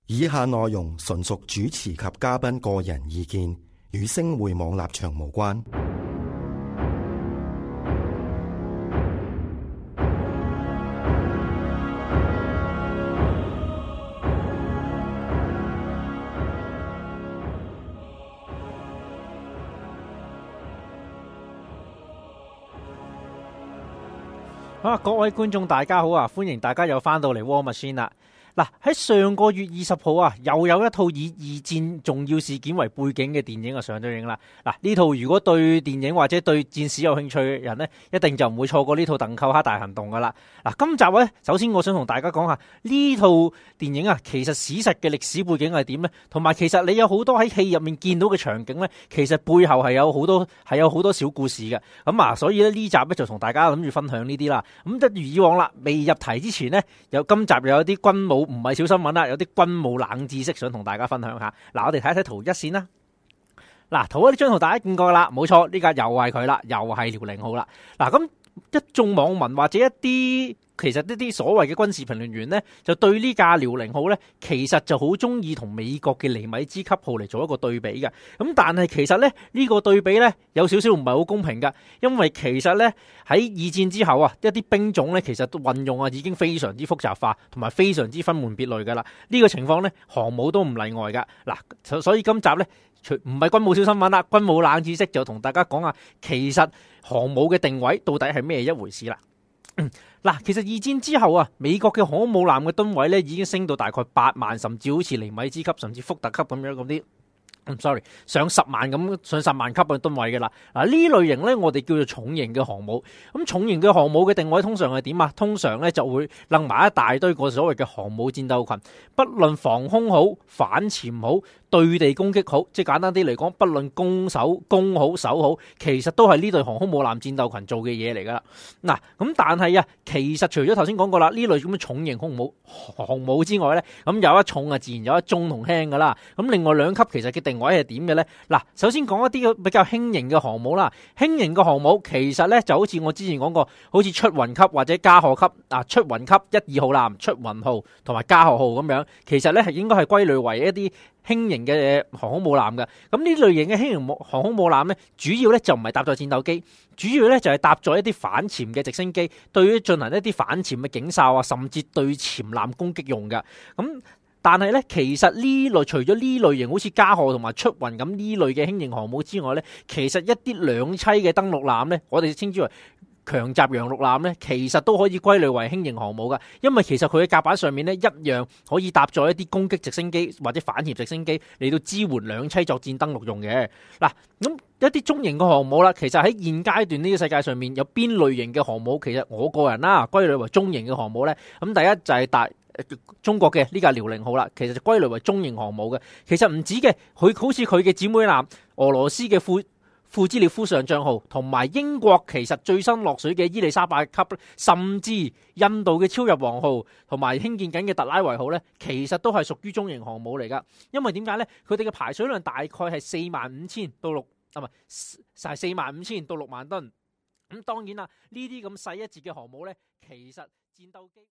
以下內容純屬主持及嘉賓個人意見，與星匯網立場無關。 各位觀眾大家好啊，歡迎大家又翻到嚟 War Machine 啦。嗱，喺上個月20號啊，又有一套以二戰重要事件為背景嘅電影啊上咗映啦。嗱，呢套如果對電影或者對戰史有興趣嘅人呢，一定就唔會錯過呢套鄧寇克大行動噶啦。嗱，今集呢，首先我想同大家講下呢套電影啊，其實史實嘅歷史背景係點呢？同埋其實你有好多喺戲入面見到嘅場景呢，其實背後係有好多小故事嘅。咁啊，所以呢集呢，就同大家諗住分享呢啲啦。咁一如以往啦，未入題之前呢，今集又有啲軍武唔係小新聞啦，有啲軍武冷知識想同大家分享下。嗱，我哋睇一睇圖一先啦。嗱，圖呢張圖大家見過啦，冇錯，呢架又係佢啦，又係遼寧號啦。嗱，咁一眾網民或者其實一啲所謂嘅軍事評論員呢，就對呢架遼寧號呢，其實就好中意同美國嘅尼米茲級號嚟做一個對比嘅。咁但係其實呢，呢個對比呢，有少少唔係好公平㗎，因為其實呢，喺二戰之後啊，一啲兵種呢，其實運用啊已經非常之複雜化，同埋非常之分門別類㗎啦。呢個情況呢，航母都唔例外㗎。嗱，所以今集呢，唔係軍武小新聞啦，軍武冷知識就同大家講下，其實航母嘅定位到底係咩一回事啦。嗱，其實二戰之後啊，美國嘅航母艦嘅噸位咧已經升到大概8萬，甚至好似尼米茲級，甚至福特級咁樣嗰啲。上10萬級嘅噸位嘅啦。嗱，呢類型咧，我哋叫做重型嘅航母。咁重型嘅航母嘅定位通常係點啊？通常咧就會掕埋一大堆個所謂嘅航母戰鬥群，不論防空好、反潛好、對地攻擊好，即係簡單啲嚟講，不論攻好、守好，其實都係呢隊航空母艦戰鬥群做嘅嘢嚟噶啦。嗱，咁但係啊，其實除咗頭先講過啦，呢類咁嘅重型航母之外咧，咁有一重啊，自然有一中同輕噶啦。咁另外兩級其實嘅定位係點嘅咧？嗱，首先講一啲比較輕型嘅航母啦。輕型嘅航母其實咧就好似我之前講過，好似出雲級或者加賀級啊，出雲級1、2號艦、出雲號同埋加賀號咁樣，其實咧係應該係歸類為一啲輕型嘅航空母艦嘅。咁呢類型嘅輕型航空母艦咧，主要咧就唔係搭載戰鬥機，主要咧就係搭載一啲反潛嘅直升機，對於進行一啲反潛嘅警哨啊，甚至對潛艦攻擊用嘅。咁但係咧，其實呢類除咗呢類型好似加賀同埋出雲咁呢類嘅輕型航母之外咧，其實一啲兩棲嘅登陸艦咧，我哋稱之為強襲揚陸艦咧，其實都可以歸類為輕型航母噶，因為其實佢嘅甲板上面咧一樣可以搭載一啲攻擊直升機或者反潛直升機嚟到支援兩棲作戰登陸用嘅。嗱，咁一啲中型嘅航母啦，其實喺現階段呢個世界上面有邊類型嘅航母，其實我個人啦歸類為中型嘅航母咧，咁第一就係中國嘅呢架遼寧號啦，其實就歸類為中型航母嘅。其實唔止嘅，佢好似佢嘅姊妹艦俄羅斯嘅庫茲列夫上將號，同埋英國其實最新落水嘅伊麗莎白級，甚至印度嘅超日王號，同埋興建緊嘅特拉維號呢，其實都係屬於中型航母嚟噶。因為點解呢？佢哋嘅排水量大概係45000到6萬噸。咁當然啦，呢啲咁細一截嘅航母呢，其實戰鬥機